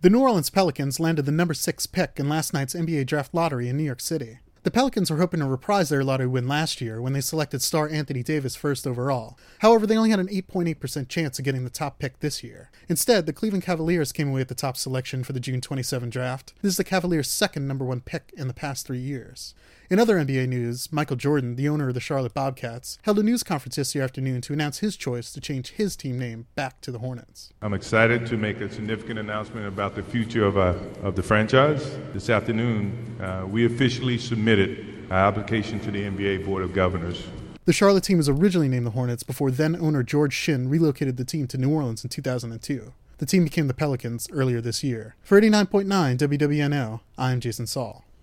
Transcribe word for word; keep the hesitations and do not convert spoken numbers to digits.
The New Orleans Pelicans landed the number six pick in last night's N B A draft lottery in New York City. The Pelicans were hoping to reprise their lottery win last year when they selected star Anthony Davis first overall. However, they only had an eight point eight percent chance of getting the top pick this year. Instead, the Cleveland Cavaliers came away with the top selection for the June twenty-seventh draft. This is the Cavaliers' second number one pick in the past three years. In other N B A news, Michael Jordan, the owner of the Charlotte Bobcats, held a news conference yesterday afternoon to announce his choice to change his team name back to the Hornets. I'm excited to make a significant announcement about the future of, uh, of the franchise. This afternoon, uh, we officially submitted our application to the N B A Board of Governors. The Charlotte team was originally named the Hornets before then-owner George Shinn relocated the team to New Orleans in two thousand two. The team became the Pelicans earlier this year. For eighty-nine point nine W W N O, I'm Jason Saul.